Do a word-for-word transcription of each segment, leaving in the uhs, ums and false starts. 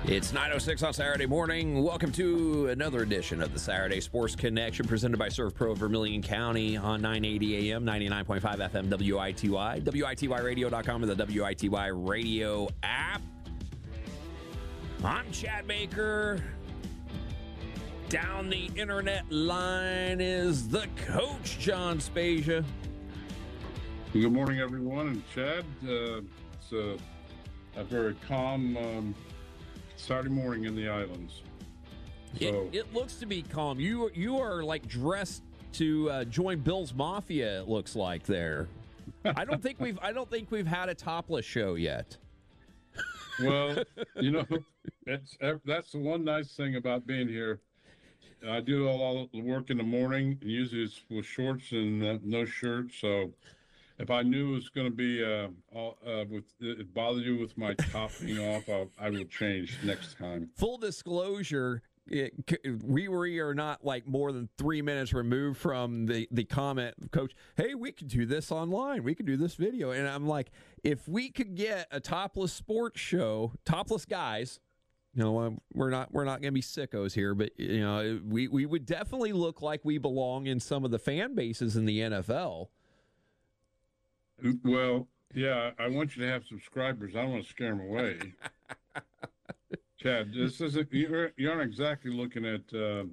It's nine oh six on Saturday morning. Welcome to another edition of the Saturday Sports Connection presented by ServPro of Vermilion County on nine eighty A M, ninety-nine point five F M, W I T Y, W I T Y radio dot com, and the W I T Y radio app. I'm Chad Baker. Down the internet line is the coach, John Spezia. Good morning, everyone. And Chad, uh, it's a, a very calm um, Saturday morning in the islands. So, it, it looks to be calm. You you are like dressed to uh, join Bill's Mafia. It looks like there. I don't think we've I don't think we've had a topless show yet. Well, you know, it's, that's the one nice thing about being here. I do all the work in the morning. Usually it's with shorts and uh, no shirt. So if I knew it was going to be uh, all, uh, with it bothered you with my top being off, I'll, I will change next time. Full disclosure, it, we we are not like more than three minutes removed from the, the comment, Coach, hey, we could do this online. We could do this video. And I'm like, if we could get a topless sports show, topless guys, you know, we're not we're not going to be sickos here, but you know, we, we would definitely look like we belong in some of the fan bases in the N F L. Well, yeah, I want you to have subscribers. I don't want to scare them away. Chad, this isn't you're, you aren't exactly looking at uh,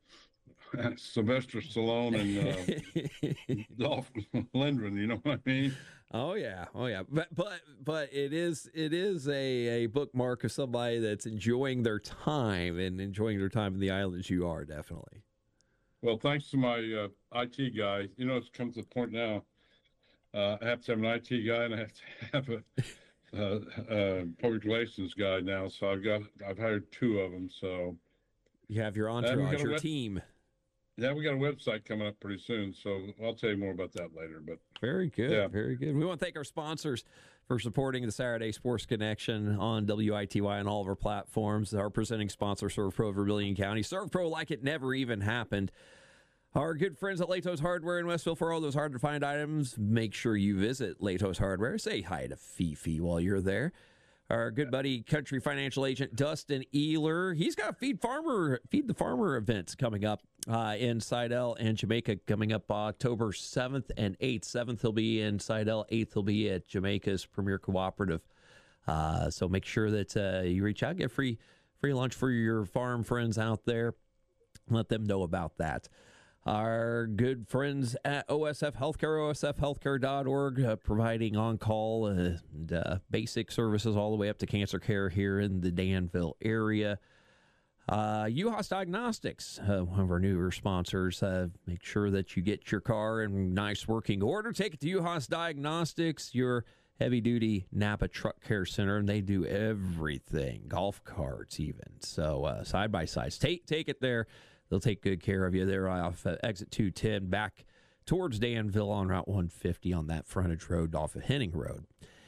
Sylvester Stallone and uh, Dolph Lundgren. You know what I mean? Oh yeah, oh yeah, but but but it is it is a, a bookmark of somebody that's enjoying their time and enjoying their time in the islands. You are definitely. Well, thanks to my uh, I T guy. You know, it's come to the point now. Uh, I have to have an I T guy and I have to have a uh, uh, public relations guy now. So I've got I've hired two of them. So you have your entourage, your web- team. Yeah, we got a website coming up pretty soon, so I'll tell you more about that later. But very good, yeah. very good. We want to thank our sponsors for supporting the Saturday Sports Connection on W I T Y and all of our platforms. Our presenting sponsor, ServPro of Vermilion County. ServPro like it never even happened. Our good friends at Latos Hardware in Westville, for all those hard-to-find items, make sure you visit Latos Hardware. Say hi to Fifi while you're there. Our good buddy, country financial agent Dustin Ehler, he's got Feed Farmer, Feed the Farmer events coming up uh, in Sidell and Jamaica, coming up October seventh and eighth. seventh he'll be in Sidell, eighth he'll be at Jamaica's Premier Cooperative. Uh, so make sure that uh, you reach out, get free free lunch for your farm friends out there. Let them know about that. Our good friends at O S F Healthcare, O S F healthcare dot org, uh, providing on-call uh, and uh, basic services all the way up to cancer care here in the Danville area. Uh, U-Haas Diagnostics, uh, one of our newer sponsors. Uh, make sure that you get your car in nice working order. Take it to U-Haas Diagnostics, your heavy-duty Napa Truck Care Center, and they do everything, golf carts even. So uh, side-by-sides, take, take it there. They'll take good care of you. They're off uh, exit two ten back towards Danville on Route one fifty on that frontage road off of Henning Road.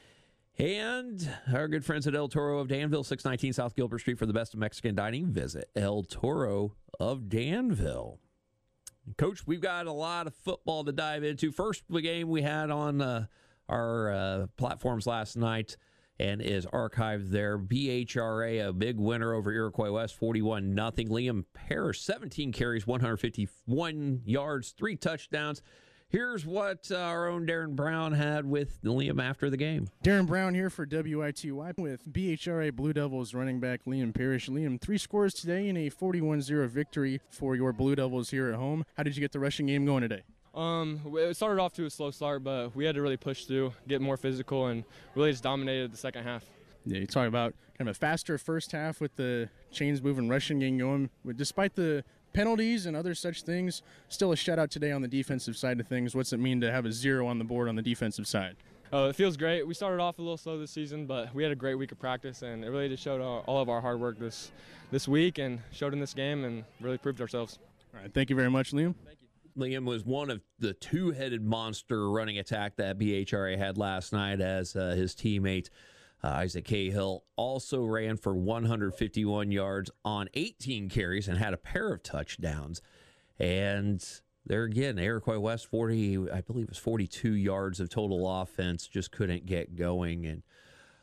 And our good friends at El Toro of Danville, six nineteen South Gilbert Street, for the best of Mexican dining. Visit El Toro of Danville. Coach, we've got a lot of football to dive into. First, the game we had on uh, our uh, platforms last night and is archived there. B H R A, a big winner over Iroquois West, forty-one nothing. Liam Parrish, seventeen carries, one hundred fifty-one yards, three touchdowns. Here's what uh, our own Darren Brown had with Liam after the game. Darren Brown here for W I T Y with B H R A Blue Devils running back Liam Parrish. Liam, three scores today in a forty-one zero victory for your Blue Devils here at home. How did you get the rushing game going today? Um, it started off to a slow start, but we had to really push through, get more physical, and really just dominated the second half. Yeah, you talk about kind of a faster first half with the chains moving, rushing game going. But despite the penalties and other such things, still a shutout today on the defensive side of things. What's it mean to have a zero on the board on the defensive side? Uh, it feels great. We started off a little slow this season, but we had a great week of practice, and it really just showed all, all of our hard work this this week and showed in this game and really proved ourselves. All right, thank you very much, Liam. Thank you. Liam was one of the two-headed monster running attack that B H R A had last night, as uh, his teammate uh, Isaac Cahill also ran for one hundred fifty-one yards on eighteen carries and had a pair of touchdowns. And there again, Iroquois West, forty, I believe it was forty-two yards of total offense, just couldn't get going. And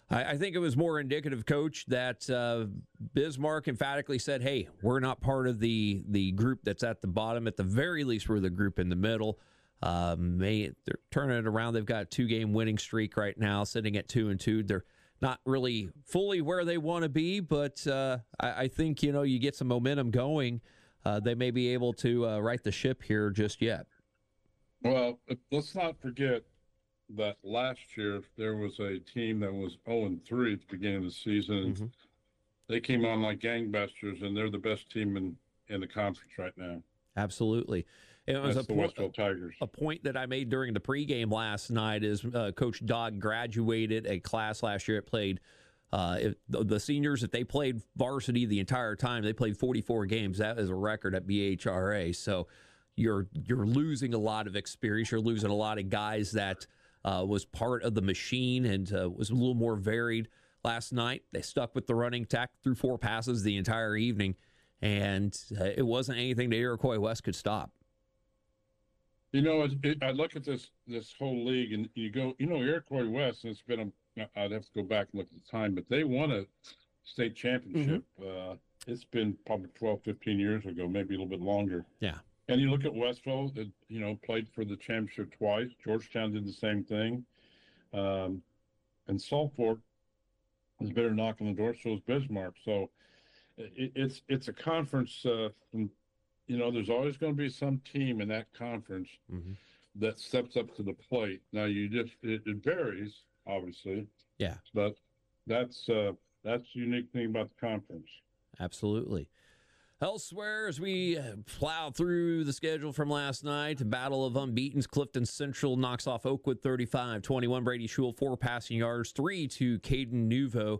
I, I think it was more indicative, Coach, that uh, Bismarck emphatically said, hey, we're not part of the, the group that's at the bottom. At the very least, we're the group in the middle. Um, they, they're turning it around. They've got a two-game winning streak right now, sitting at two and two. They're not really fully where they want to be, but uh, I, I think, you know, you get some momentum going. Uh, they may be able to uh, right the ship here just yet. Well, let's not forget that last year there was a team that was oh and three at the beginning of the season. Mm-hmm. They came on like gangbusters, and they're the best team in, in the conference right now. Absolutely. It was That's a the po- Westville Tigers. A point that I made during the pregame last night is uh, Coach Dodd graduated a class last year. It played uh, it, the, the seniors, if they played varsity the entire time, they played forty-four games. That is a record at B H R A. So you're you're losing a lot of experience. You're losing a lot of guys that uh, was part of the machine and uh, was a little more varied. Last night, they stuck with the running tack, threw four passes the entire evening, and uh, it wasn't anything that Iroquois West could stop. You know, it, it, I look at this this whole league, and you go, you know, Iroquois West, and it's been a, I'd have to go back and look at the time, but they won a state championship. Mm-hmm. Uh, it's been probably twelve, fifteen years ago, maybe a little bit longer. Yeah. And you look at Westville, that, you know, played for the championship twice. Georgetown did the same thing. Um, and Salt Fork has been a knock on the door, so is Bismarck. So it, it's it's a conference uh, from, you know, there's always going to be some team in that conference mm-hmm. that steps up to the plate. Now, you just, it, it varies, obviously. Yeah. But that's uh, that's the unique thing about the conference. Absolutely. Elsewhere, as we plow through the schedule from last night, Battle of Unbeatens, Clifton Central knocks off Oakwood thirty-five twenty-one. Brady Schul, four passing yards, three to Caden Nuvo,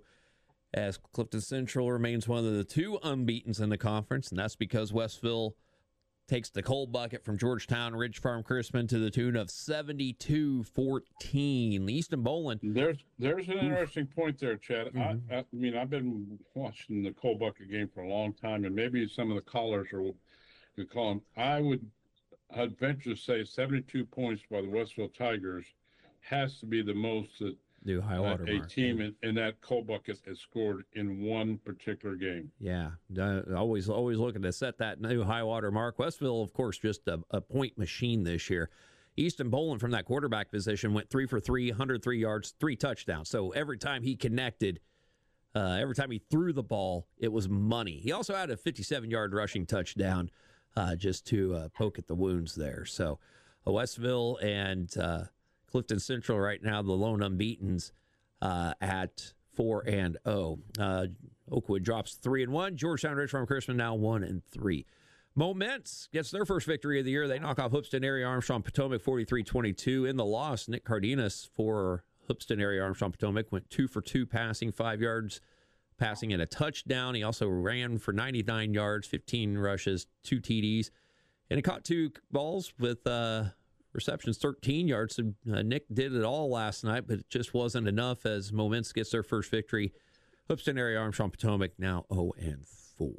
as Clifton Central remains one of the two unbeatens in the conference, and that's because Westville takes the cold bucket from Georgetown Ridge Farm Crispin to the tune of seventy-two fourteen. Easton Bowling. There's there's an interesting Oof. point there, Chad. Mm-hmm. I, I mean, I've been watching the cold bucket game for a long time, and maybe some of the callers are we call them. I would I'd venture to say seventy-two points by the Westville Tigers has to be the most that New high water a mark. team in, in that cold bucket has scored in one particular game. Yeah, uh, always always looking to set that new high water mark. Westville, of course, just a, a point machine this year. Easton Bowling from that quarterback position went three for three, one hundred three yards, three touchdowns. So every time he connected, uh, every time he threw the ball, it was money. He also had a fifty-seven-yard rushing touchdown uh, just to uh, poke at the wounds there. So uh, Westville and uh, Clifton Central right now, the lone unbeatens uh, at four and oh. Uh, Oakwood drops three and one. Georgetown Ridge Farm Crispin now one and three. Moments gets their first victory of the year. They knock off Hoopston Area Armstrong Potomac forty-three twenty-two. In the loss, Nick Cardenas for Hoopston Area Armstrong Potomac went two for two passing, five yards passing and a touchdown. He also ran for ninety-nine yards, fifteen rushes, two T Ds, and he caught two balls with uh, receptions, thirteen yards. So, uh, Nick did it all last night, but it just wasn't enough as Moments gets their first victory. Hoopston Area Armstrong Potomac now oh and four.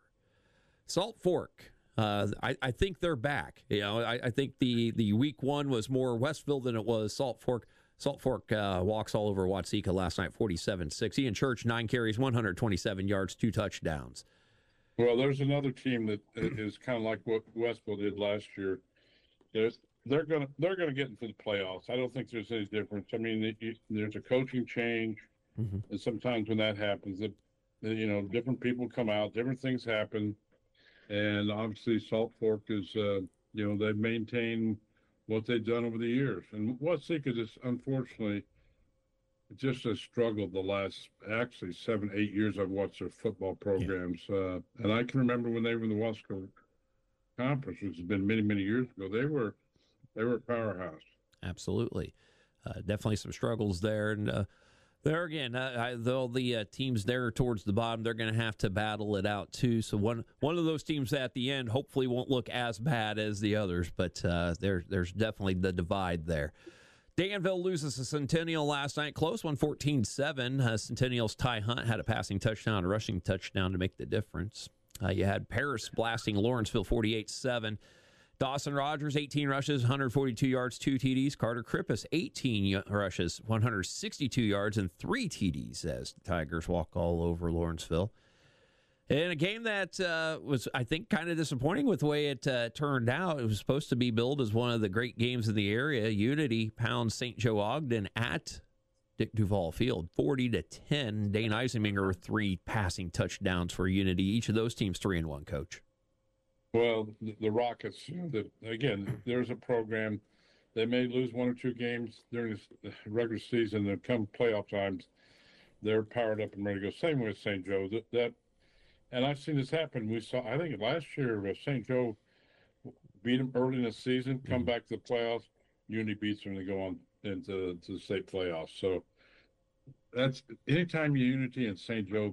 Salt Fork, uh, I, I think they're back. You know, I, I think the, the week one was more Westville than it was Salt Fork. Salt Fork uh, walks all over Watseka last night, forty-seven six. Ian Church, nine carries, one hundred twenty-seven yards, two touchdowns. Well, there's another team that is kind of like what Westville did last year. There's, they're gonna they're gonna get into the playoffs. I don't think there's any difference. I mean, it, there's a coaching change, mm-hmm. and sometimes when that happens, it, you know, different people come out, different things happen. And obviously, Salt Fork is, uh, you know, they've maintained what they've done over the years. And Watseka just, unfortunately, just has struggled the last, actually, seven, eight years I've watched their football programs. Yeah. Uh, and I can remember when they were in the Wasco Conference, which has been many, many years ago, they were they were a powerhouse. Absolutely. Uh, definitely some struggles there. And uh, there again, uh, I, though the uh, teams there towards the bottom, they're going to have to battle it out too. So one one of those teams at the end hopefully won't look as bad as the others, but uh, there, there's definitely the divide there. Danville loses to Centennial last night. Close one, fourteen seven. Uh, Centennial's Ty Hunt had a passing touchdown, a rushing touchdown to make the difference. Uh, you had Paris blasting Lawrenceville forty-eight seven. Dawson Rogers, eighteen rushes, one hundred forty-two yards, two T Ds. Carter Krippus, eighteen rushes, one hundred sixty-two yards, and three T Ds as the Tigers walk all over Lawrenceville. In a game that uh, was, I think, kind of disappointing with the way it uh, turned out. It was supposed to be billed as one of the great games in the area. Unity pounds Saint Joe Ogden at Dick Duval Field, forty to ten. Dane Eisenminger with three passing touchdowns for Unity. Each of those teams three and one, Coach. Well, the, the Rockets, the, again, there's a program. They may lose one or two games during the regular season. And come playoff times, they're powered up and ready to go. Same with Saint Joe. That, that And I've seen this happen. We saw, I think last year, uh, Saint Joe beat them early in the season, come mm-hmm. back to the playoffs. Unity beats them and they go on into to the state playoffs. So that's anytime Unity and Saint Joe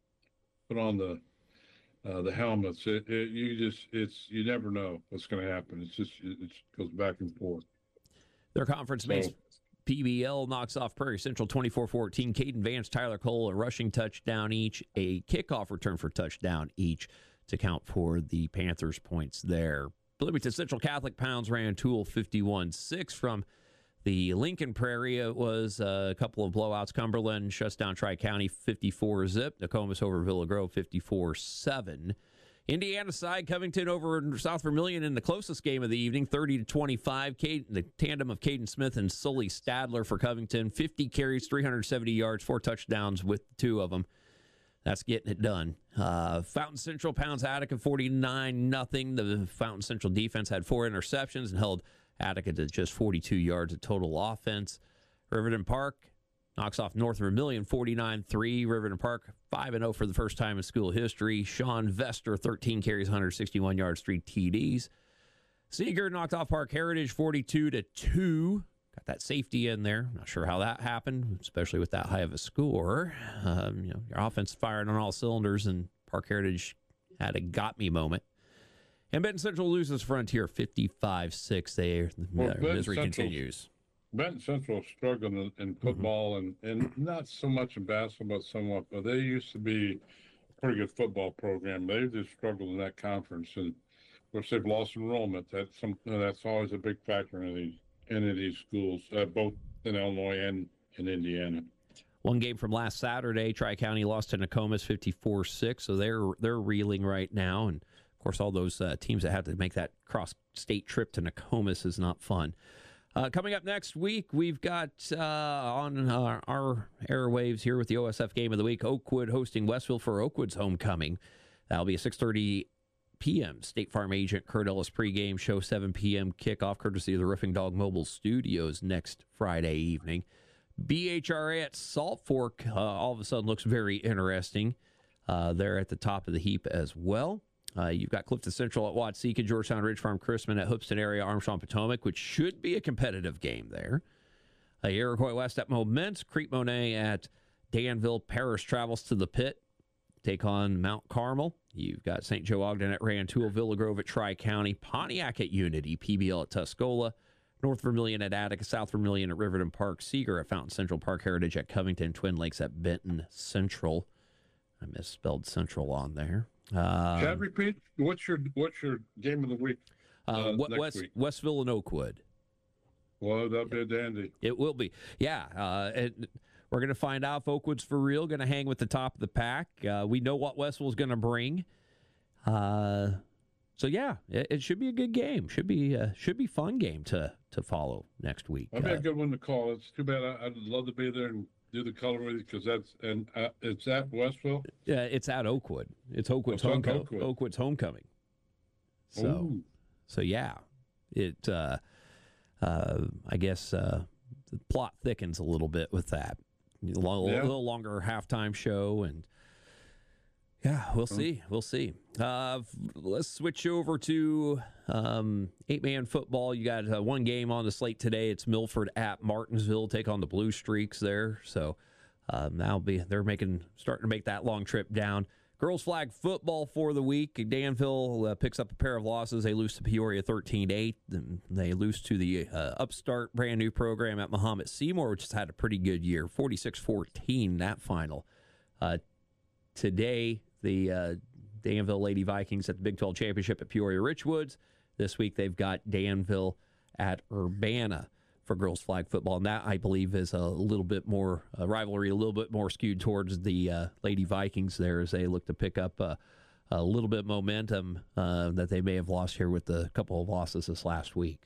put on the uh, the helmets, it, it, you just it's you never know what's going to happen. It's just it, it goes back and forth. Their conference mates. So, P B L knocks off Prairie Central twenty-four fourteen. Caden Vance, Tyler Cole, a rushing touchdown each, a kickoff return for touchdown each to count for the Panthers' points there. Bloomington Central Catholic pounds Rantoul fifty-one six. From the Lincoln Prairie, it was a couple of blowouts. Cumberland shuts down Tri-County fifty-four zip. Nokomis over Villa Grove fifty-four seven. Indiana side, Covington over South Vermilion in the closest game of the evening, thirty to twenty-five. Kate, the tandem of Caden Smith and Sully Stadler for Covington, fifty carries, three hundred seventy yards, four touchdowns with two of them. That's getting it done. Uh, Fountain Central pounds Attica forty-nine nothing. The Fountain Central defense had four interceptions and held Attica to just forty-two yards of total offense. Riverton Park knocks off North Vermilion forty-nine three. Riverton Park five and oh for the first time in school history. Sean Vester, thirteen carries, one hundred sixty-one yards, three T Ds. Seeger knocked off Park Heritage forty-two to two. Got that safety in there. Not sure how that happened, especially with that high of a score. Um, you know, your offense firing on all cylinders, and Park Heritage had a got-me moment. And Benton Central loses Frontier fifty-five six. They, well, the misery continues. Benton Central is struggling in, in football mm-hmm. and, and not so much in basketball, but somewhat. But they used to be a pretty good football program. They've just struggled in that conference, and of course they've lost enrollment. That's some that's always a big factor in these in these schools, uh, both in Illinois and in Indiana. One game from last Saturday, Tri-County lost to Nokomis fifty-four six, so they're they're reeling right now. And of course, all those uh, teams that had to make that cross-state trip to Nokomis is not fun. Uh, coming up next week, we've got uh, on our, our airwaves here with the O S F Game of the Week, Oakwood hosting Westville for Oakwood's homecoming. That'll be a six thirty p.m. State Farm agent Kurt Ellis pregame show, seven p.m. kickoff, courtesy of the Roofing Dog Mobile Studios next Friday evening. B H R A at Salt Fork uh, all of a sudden looks very interesting. Uh, they're at the top of the heap as well. Uh, you've got Clifton Central at Watseka, Georgetown Ridge Farm Chrisman at Hoopston area, Armstrong Potomac, which should be a competitive game there. Uh, Iroquois West at Moments, Crete Monet at Danville. Paris travels to the Pit, take on Mount Carmel. You've got Saint Joe Ogden at Rantoul, Villa Grove at Tri-County, Pontiac at Unity, P B L at Tuscola, North Vermilion at Attica, South Vermilion at Riverton Park, Seeger at Fountain Central, Park Heritage at Covington, Twin Lakes at Benton Central. I misspelled Central on there. Um, Can I repeat? What's your what's your game of the week? Uh, uh, next West, week? Westville and Oakwood. Well, that'll be a dandy. It will be. Yeah. Uh, it, we're going to find out if Oakwood's for real, going to hang with the top of the pack. Uh, we know what Westville's going to bring. Uh, so, yeah, it, it should be a good game. Should be uh, should be fun game to to follow next week. That'd be uh, a good one to call. It's too bad. I, I'd love to be there and do the color with you, because that's and uh, it's at Westville. Yeah, it's at Oakwood. It's Oakwood's oh, homecoming. Oakwood. Oakwood's homecoming. So, Ooh. so yeah, it. Uh, uh, I guess uh, the plot thickens a little bit with that. A little, yeah. little longer halftime show, and yeah, we'll see. We'll see. Uh, let's switch over to um, eight-man football. You got uh, one game on the slate today. It's Milford at Martinsville, take on the Blue Streaks there. So um, that'll be they're making starting to make that long trip down. Girls flag football for the week. Danville uh, picks up a pair of losses. They lose to Peoria thirteen eight. They lose to the uh, upstart brand new program at Mahomet Seymour, which has had a pretty good year, forty-six fourteen that final. Uh, today, the uh, Danville Lady Vikings at the Big twelve Championship at Peoria Richwoods. This week they've got Danville at Urbana for girls flag football, and that, I believe, is a little bit more a rivalry, a little bit more skewed towards the uh, Lady Vikings there as they look to pick up uh, a little bit of momentum uh, that they may have lost here with a couple of losses this last week.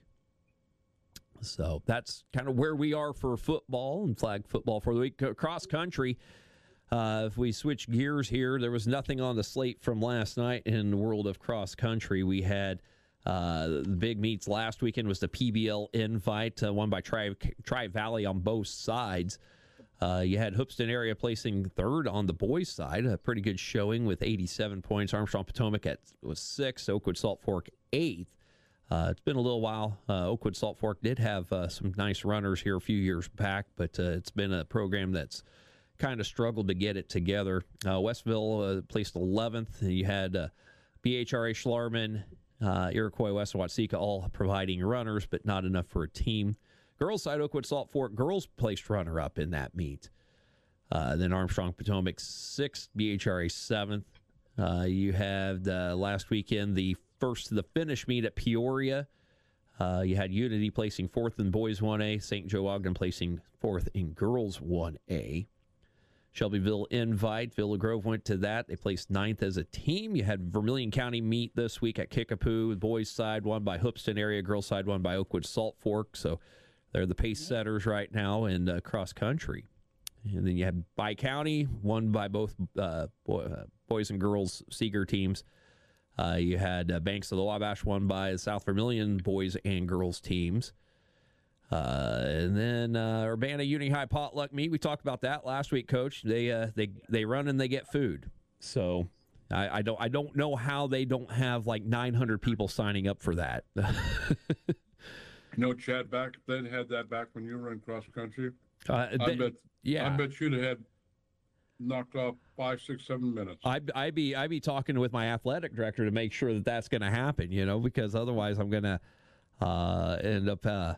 So that's kind of where we are for football and flag football for the week. Cross country, uh, if we switch gears here, there was nothing on the slate from last night in the world of cross country. We had uh, the big meets last weekend was the P B L Invite, uh, won by Tri, Tri Valley on both sides. Uh, you had Hoopeston area placing third on the boys' side, a pretty good showing with eighty-seven points. Armstrong Potomac at was sixth, Oakwood Salt Fork eighth. Uh, it's been a little while. Uh, Oakwood Salt Fork did have uh, some nice runners here a few years back, but uh, it's been a program that's kind of struggled to get it together. Uh, Westville uh, placed eleventh. You had uh, B H R A Schlarman, uh, Iroquois West, and Watseka all providing runners, but not enough for a team. Girls side, Oakwood Salt Fork girls placed runner-up in that meet. Uh, then Armstrong Potomac sixth, B H R A seventh. Uh, you had uh, last weekend the first to the finish meet at Peoria. Uh, you had Unity placing fourth in boys one A, Saint Joe Ogden placing fourth in girls one A. Shelbyville Invite, Villa Grove went to that. They placed ninth as a team. You had Vermilion County meet this week at Kickapoo. Boys side won by Hoopeston area, girls side won by Oakwood Salt Fork. So they're the pace setters right now in uh, cross country. And then you had Bi County, won by both uh, boy, uh, boys and girls Seeger teams. Uh, you had uh, Banks of the Wabash won by the South Vermilion boys and girls teams. Uh, and then uh, Urbana Uni High potluck meet. We talked about that last week, Coach. They uh, they they run and they get food. So I, I don't I don't know how they don't have like nine hundred people signing up for that. You know, Chad, back then had that back when you were in cross country. Uh, they, I bet. Yeah, I bet you'd have had knocked off five, six, seven minutes. I I be I be talking with my athletic director to make sure that that's going to happen. You know, because otherwise I'm going to uh, end up. Uh,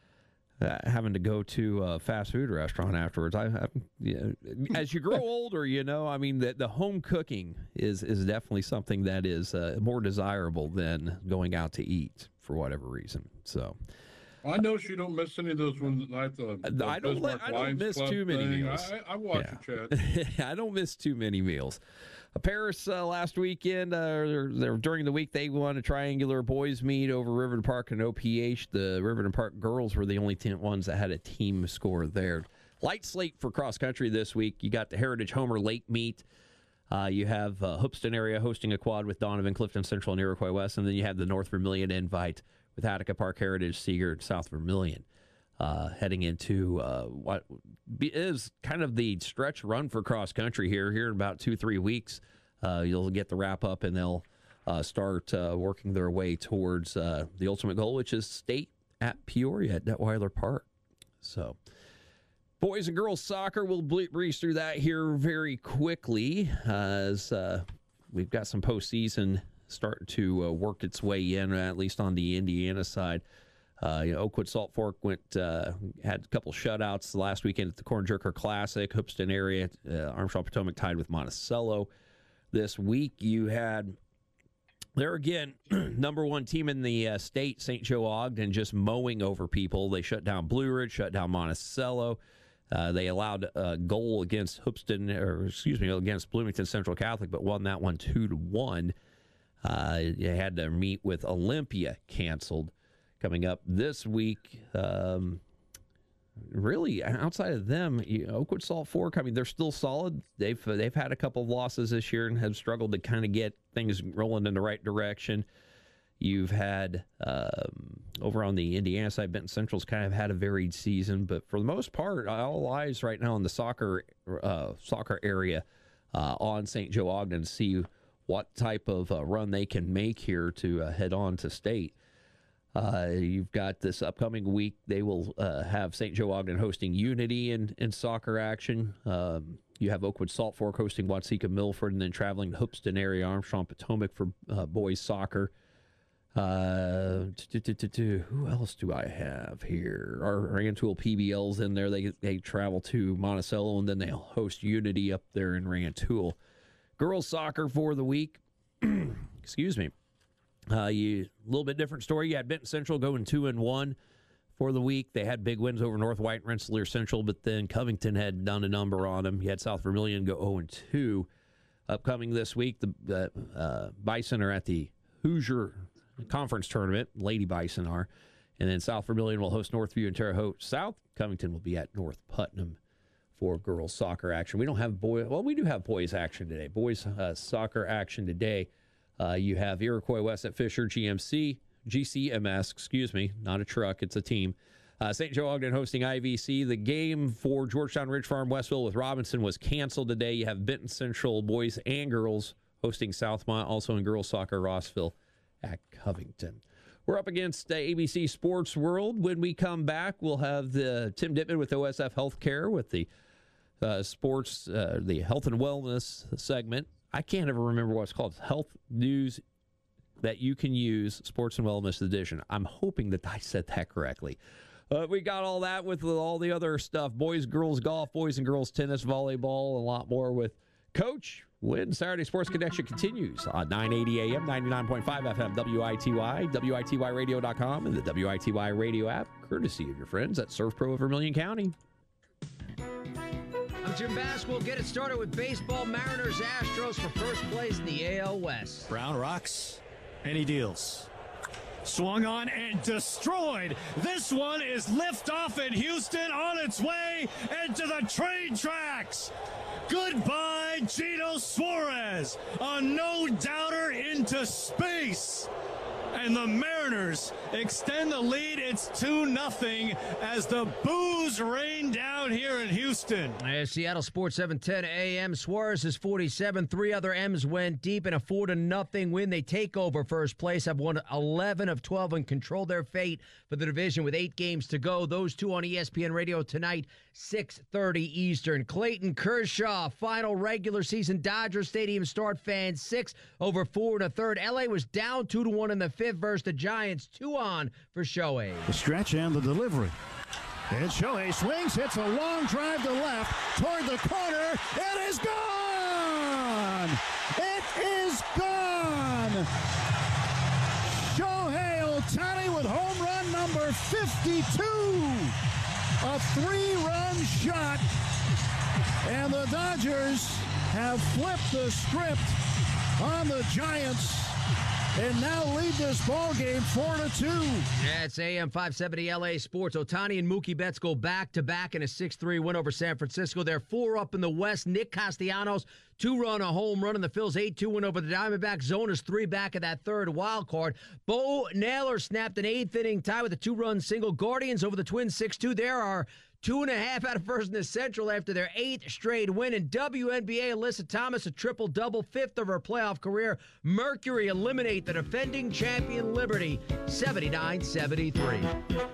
Uh, having to go to a fast food restaurant afterwards. I, I you know, as you grow older, you know, I mean, the, the home cooking is is definitely something that is uh, more desirable than going out to eat for whatever reason. So, I notice you don't miss any of those ones like the, the I don't. Bismarck I don't Lions miss Club too many thing. meals. I, I watch Yeah. it, Chad. I don't miss too many meals. Uh, Paris uh, last weekend, uh, they're, they're, during the week, they won a triangular boys meet over Riverton Park and O P H. The Riverton Park girls were the only ten ones that had a team score there. Light slate for cross country this week. You got the Heritage Homer Lake meet. Uh, you have uh, Hoopeston area hosting a quad with Donovan, Clifton Central, and Iroquois West. And then you have the North Vermilion Invite with Attica Park Heritage, Seeger, and South Vermilion. Uh, heading into uh, what is kind of the stretch run for cross country here. Here in about two, three weeks, uh, you'll get the wrap up and they'll uh, start uh, working their way towards uh, the ultimate goal, which is state at Peoria at Detweiler Park. So, boys and girls soccer, we'll breeze through that here very quickly uh, as uh, we've got some postseason starting to uh, work its way in, at least on the Indiana side. Uh, you know, Oakwood Salt Fork went uh, had a couple shutouts last weekend at the Corn Jerker Classic. Hoopeston area, uh, Armstrong Potomac tied with Monticello. This week you had there again, number one team in the uh, state, Saint Joe Ogden, just mowing over people. They shut down Blue Ridge, shut down Monticello. Uh, they allowed a goal against Hoopeston, or excuse me, against Bloomington Central Catholic, but won that one two to one. Uh, you had to meet with Olympia canceled. Coming up this week, um, really outside of them, you know, Oakwood Salt Fork, I mean, they're still solid. They've they've had a couple of losses this year and have struggled to kind of get things rolling in the right direction. You've had, um, over on the Indiana side, Benton Central's kind of had a varied season, but for the most part, all eyes right now in the soccer uh, soccer area uh, on Saint Joe Ogden to see what type of uh, run they can make here to uh, head on to state. Uh, you've got this upcoming week. They will uh, have Saint Joe Ogden hosting Unity in, in soccer action. Um, you have Oakwood Salt Fork hosting Watseka Milford, and then traveling to Hoopeston area, Armstrong Potomac for uh, boys soccer. Uh, who else do I have here? Our Rantoul P B L's in there. They they travel to Monticello, and then they'll host Unity up there in Rantoul. Girls soccer for the week. Excuse me. Uh, you a little bit different story. You had Benton Central going two and one for the week. They had big wins over North White and Rensselaer Central, but then Covington had done a number on them. You had South Vermilion go oh and two. Upcoming this week, the uh, uh, Bison are at the Hoosier Conference Tournament. Lady Bison are. And then South Vermilion will host Northview and Terre Haute South. Covington will be at North Putnam for girls soccer action. We don't have boys. Well, we do have boys action today. Boys uh, soccer action today. Uh, you have Iroquois West at Fisher, G M C, G C M S, excuse me, not a truck, it's a team. Uh, Saint Joe Ogden hosting I V C. The game for Georgetown Ridge Farm Westville with Robinson was canceled today. You have Benton Central boys and girls hosting Southmont, also in girls soccer, Rossville at Covington. We're up against uh, A B C Sports World. When we come back, we'll have the Tim Dittman with O S F Healthcare with the uh, sports, uh, the health and wellness segment. I can't ever remember what it's called. Health news that you can use, sports and wellness edition. I'm hoping that I said that correctly. Uh, we got all that with all the other stuff. Boys, girls golf, boys and girls tennis, volleyball, and a lot more with Coach when Saturday Sports Connection continues on nine eighty A M, ninety-nine point five F M, W I T Y, W I T Y radio dot com, and the W I T Y radio app, courtesy of your friends at ServPro of Vermilion County. I'm Jim Bass. We'll get it started with baseball. Mariners Astros for first place in the A L West. Brown rocks. Any deals? Swung on and destroyed. This one is liftoff in Houston on its way into the train tracks. Goodbye, Gino Suarez. A no-doubter into space. And the Mariners extend the lead. It's two nothing as the boos rain down here in Houston. As Seattle Sports seven ten A M, Suarez is forty-seven. Three other M's went deep in a four to nothing win. They take over first place, have won eleven of twelve and control their fate for the division with eight games to go. Those two on E S P N Radio tonight, six thirty Eastern. Clayton Kershaw, final regular season Dodger Stadium start, fans six over four and a third. L A was down two to one in the fifth versus the Giants, two on for Shohei. The stretch and the delivery. And Shohei swings, hits a long drive to left toward the corner. It is gone! It is gone! Shohei Ohtani with home run number fifty-two. A three-run shot. And the Dodgers have flipped the script on the Giants and now lead this ball game four to two. That's A M five seventy L A Sports. Ohtani and Mookie Betts go back-to-back in a six three win over San Francisco. They're four up in the West. Nick Castellanos, two-run, a home run, and the Phils eight two win over the Diamondbacks. Zona's three back at that third wild card. Bo Naylor snapped an eighth-inning tie with a two-run single. Guardians over the Twins six two. There are two and a half out of first in the Central after their eighth straight win. And W N B A, Alyssa Thomas, a triple-double, fifth of her playoff career. Mercury eliminate the defending champion Liberty, seventy-nine seventy-three.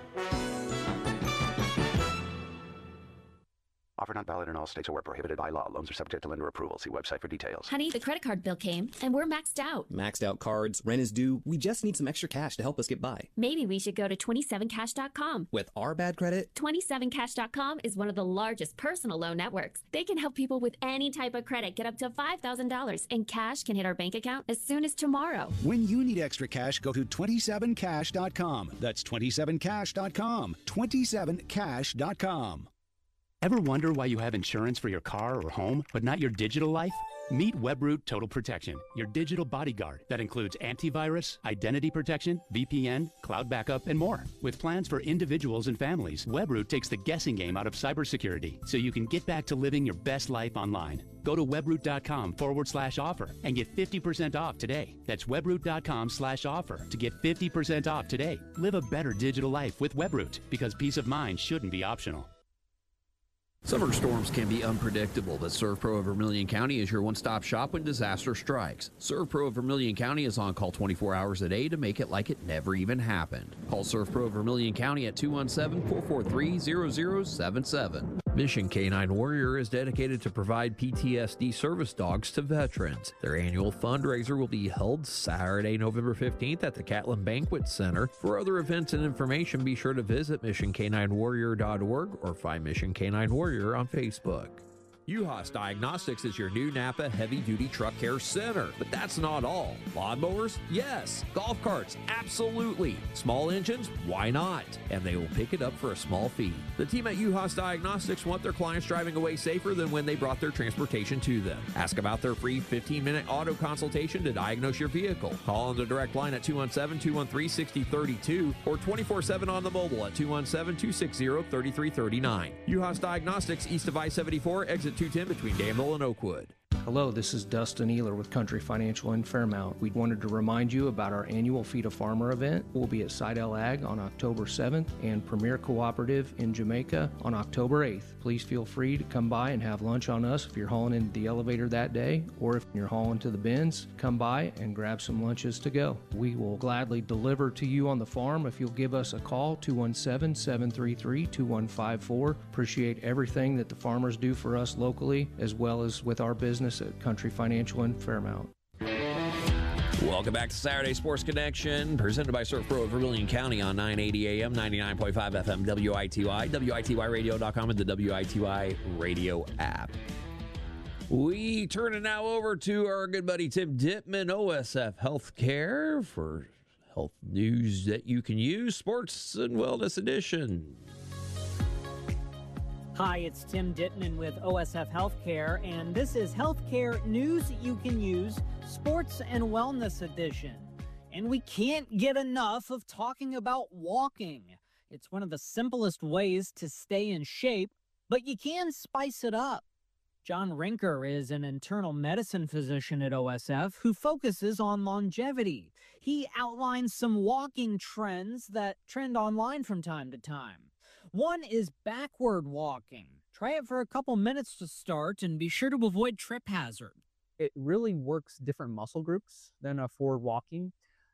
Offer not valid in all states or where prohibited by law. Loans are subject to lender approval. See website for details. Honey, the credit card bill came, and we're maxed out. Maxed out cards, rent is due. We just need some extra cash to help us get by. Maybe we should go to twenty-seven cash dot com. With our bad credit? twenty-seven cash dot com is one of the largest personal loan networks. They can help people with any type of credit get up to five thousand dollars, and cash can hit our bank account as soon as tomorrow. When you need extra cash, go to twenty-seven cash dot com. That's twenty-seven cash dot com. twenty-seven cash dot com. Ever wonder why you have insurance for your car or home, but not your digital life? Meet Webroot Total Protection, your digital bodyguard that includes antivirus, identity protection, V P N, cloud backup, and more. With plans for individuals and families, Webroot takes the guessing game out of cybersecurity so you can get back to living your best life online. Go to webroot.com forward slash offer and get fifty percent off today. That's webroot.com slash offer to get fifty percent off today. Live a better digital life with Webroot, because peace of mind shouldn't be optional. Summer storms can be unpredictable, but ServPro of Vermilion County is your one-stop shop when disaster strikes. ServPro of Vermilion County is on call twenty-four hours a day to make it like it never even happened. Call ServPro of Vermilion County at two one seven, four four three, zero zero seven seven. Mission Canine Warrior is dedicated to provide P T S D service dogs to veterans. Their annual fundraiser will be held Saturday, November fifteenth at the Catlin Banquet Center. For other events and information, be sure to visit mission canine warrior dot org or find Mission Canine Warrior on Facebook. Uhas Diagnostics is your new Napa heavy-duty truck care center. But that's not all. Lawnmowers? Yes. Golf carts? Absolutely. Small engines? Why not? And they will pick it up for a small fee. The team at Uhas Diagnostics want their clients driving away safer than when they brought their transportation to them. Ask about their free fifteen-minute auto consultation to diagnose your vehicle. Call on the direct line at two one seven, two one three, six zero three two or twenty-four seven on the mobile at two one seven, two six zero, three three three nine. Uhas Diagnostics, east of I seventy-four, exit two ten between Danville and Oakwood. Hello, this is Dustin Ealer with Country Financial in Fairmount. We wanted to remind you about our annual Feed a Farmer event. We'll be at Sidell Ag on October seventh and Premier Cooperative in Jamaica on October eighth. Please feel free to come by and have lunch on us if you're hauling into the elevator that day, or if you're hauling to the bins, come by and grab some lunches to go. We will gladly deliver to you on the farm if you'll give us a call, two one seven, seven three three, two one five four. Appreciate everything that the farmers do for us locally, as well as with our business at Country Financial in Fairmount. Welcome back to Saturday Sports Connection, presented by Surf Pro of Vermilion County on nine eighty A M, ninety-nine point five F M, W I T Y, W I T Y radio dot com, and the W I T Y radio app. We turn it now over to our good buddy Tim Dittman, O S F Healthcare, for health news that you can use, Sports and Wellness Edition. Hi, it's Tim Dittman with O S F Healthcare, and this is Healthcare News You Can Use, Sports and Wellness Edition. And we can't get enough of talking about walking. It's one of the simplest ways to stay in shape, but you can spice it up. John Rinker is an internal medicine physician at O S F who focuses on longevity. He outlines some walking trends that trend online from time to time. One is backward walking. Try it for a couple minutes to start and be sure to avoid trip hazard. It really works different muscle groups than a forward walking.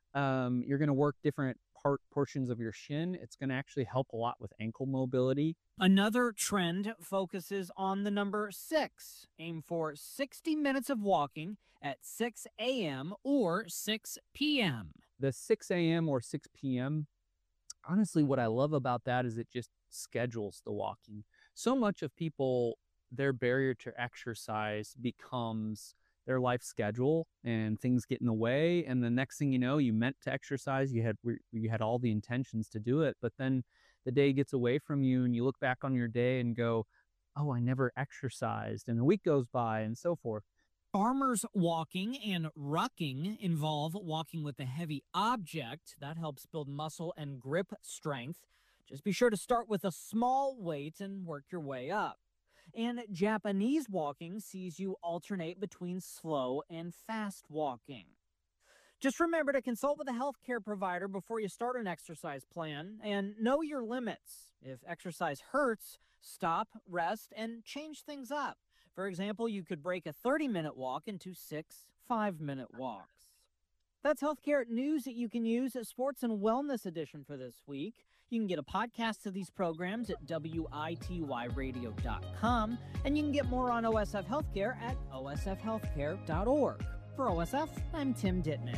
Um, you're going to work different part portions of your shin. It's going to actually help a lot with ankle mobility. Another trend focuses on the number six. Aim for sixty minutes of walking at six A M or six P M The six A M or six P M, honestly, what I love about that is it just schedules the walking. So much of people, their barrier to exercise becomes their life schedule, and things get in the way. And the next thing you know, you meant to exercise, you had you had all the intentions to do it, but then the day gets away from you, and you look back on your day and go, "Oh, I never exercised," and a week goes by, and so forth. Farmers walking and rucking involve walking with a heavy object. That helps build muscle and grip strength. Just be sure to start with a small weight and work your way up. And Japanese walking sees you alternate between slow and fast walking. Just remember to consult with a healthcare provider before you start an exercise plan, and know your limits. If exercise hurts, stop, rest, and change things up. For example, you could break a thirty-minute walk into six five-minute walks. That's healthcare news that you can use at Sports and Wellness Edition for this week. You can get a podcast of these programs at W I T Y radio dot com, and you can get more on O S F Healthcare at O S F healthcare dot org. For O S F, I'm Tim Dittman.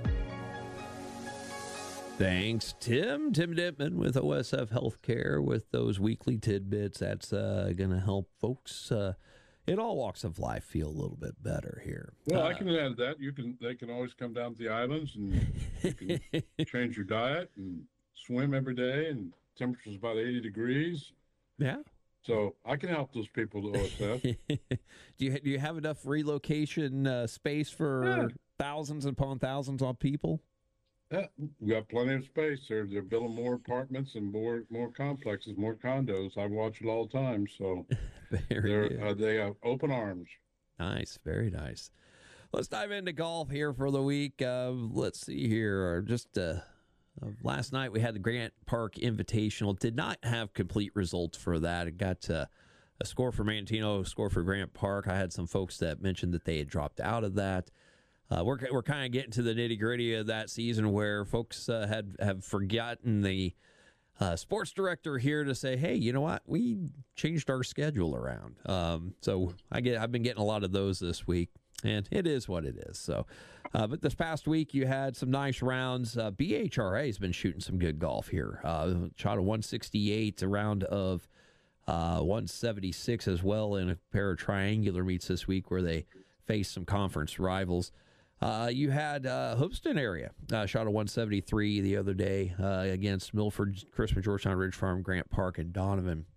Thanks, Tim. Tim Dittman with O S F Healthcare with those weekly tidbits. That's uh, going to help folks uh, in all walks of life feel a little bit better here. Well, uh, I can add that. You can. They can always come down to the islands, and you can change your diet and swim every day, and temperature's about eighty degrees. Yeah. So I can help those people to O S F. do you do you have enough relocation uh, space for yeah. thousands upon thousands of people? Yeah, we got plenty of space. They're they're building more apartments and more more complexes, more condos. I watch it all the time. So very uh, they have open arms. Nice, very nice. Let's dive into golf here for the week. Uh, let's see here. Just uh, uh, last night we had the Grant Park Invitational. Did not have complete results for that. It got uh, a score for Mantino, a score for Grant Park. I had some folks that mentioned that they had dropped out of that. Uh, we're we're kind of getting to the nitty gritty of that season where folks uh, had have forgotten the uh, sports director here to say, hey, you know what? We changed our schedule around. Um, so I get I've been getting a lot of those this week, and it is what it is. So, uh, but this past week you had some nice rounds. Uh, B H R A has been shooting some good golf here. Uh, shot a one sixty-eight, a round of Uh, one seventy-six as well in a pair of triangular meets this week where they faced some conference rivals. Uh, you had uh, Hoopeston area uh, shot a one seventy-three the other day uh, against Milford, Christmas, Georgetown, Ridge Farm, Grant Park, and Donovan.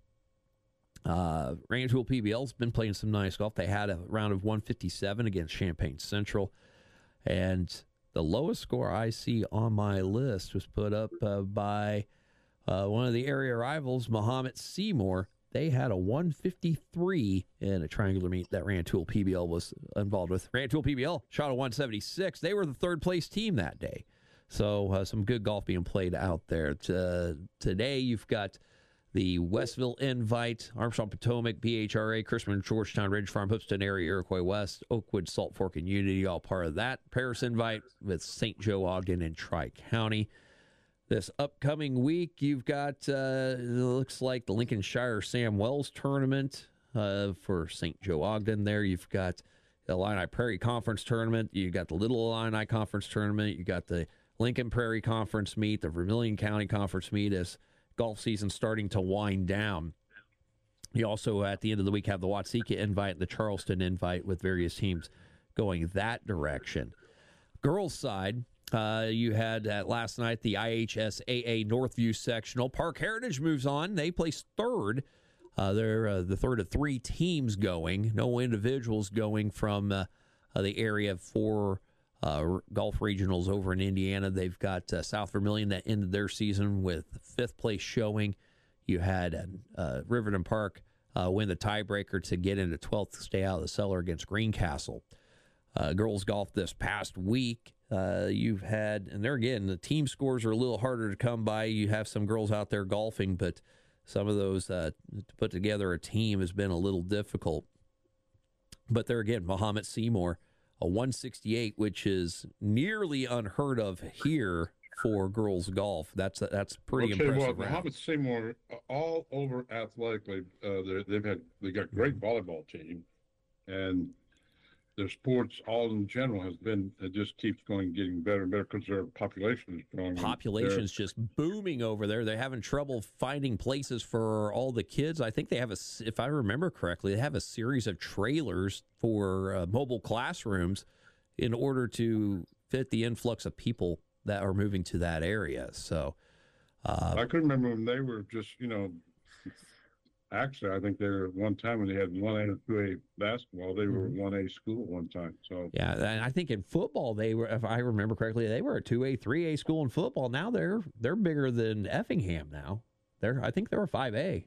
Uh, Rantoul P B L's been playing some nice golf. They had a round of one fifty-seven against Champaign Central, and the lowest score I see on my list was put up uh, by uh, one of the area rivals, Mahomet Seymour. They had a one fifty-three in a triangular meet that Rantoul P B L was involved with. Rantoul P B L shot a one seventy-six. They were the third place team that day. So uh, some good golf being played out there. Uh, today you've got the Westville Invite, Armstrong Potomac, B H R A, Christmas, Georgetown, Ridge Farm, Hoopeston area, Iroquois West, Oakwood, Salt Fork, and Unity, all part of that. Paris Invite with Saint Joe, Ogden, and Tri-County. This upcoming week, you've got, uh, it looks like the Lincolnshire Sam Wells tournament uh, for Saint Joe Ogden there. You've got the Illini Prairie Conference tournament. You've got the Little Illini Conference tournament. You've got the Lincoln Prairie Conference meet, the Vermilion County Conference meet as golf season starting to wind down. You also, at the end of the week, have the Watseka Invite and the Charleston Invite with various teams going that direction. Girls' side, Uh, you had uh, last night the I H S A A Northview Sectional. Park Heritage moves on. They placed third. Uh, they're uh, the third of three teams going. No individuals going from uh, uh, the area for uh, golf regionals over in Indiana. They've got uh, South Vermilion that ended their season with fifth place showing. You had uh, Riverton Park uh, win the tiebreaker to get into twelfth, stay out of the cellar against Greencastle. Uh, girls golf this past week. Uh, you've had, and there again, the team scores are a little harder to come by. You have some girls out there golfing, but some of those uh, to put together a team has been a little difficult. But there again, Mahomet Seymour, a one sixty-eight, which is nearly unheard of here for girls golf. That's that's pretty I'll impressive. Well, Mahomet Seymour, all over athletically, uh, they've had they got a great volleyball team, and their sports, all in general, has been, it just keeps going, getting better and better because their population is growing. Population's just booming over there. They're having trouble finding places for all the kids. I think they have a, if I remember correctly, they have a series of trailers for uh, mobile classrooms in order to fit the influx of people that are moving to that area. So uh, I can remember when they were just, you know, actually, I think they were at one time when they had one A and two A basketball, they were one A school at one time. So yeah, and I think in football they were, if I remember correctly, they were a two A, three A school in football. Now they're they're bigger than Effingham now. They're I think they're a five A.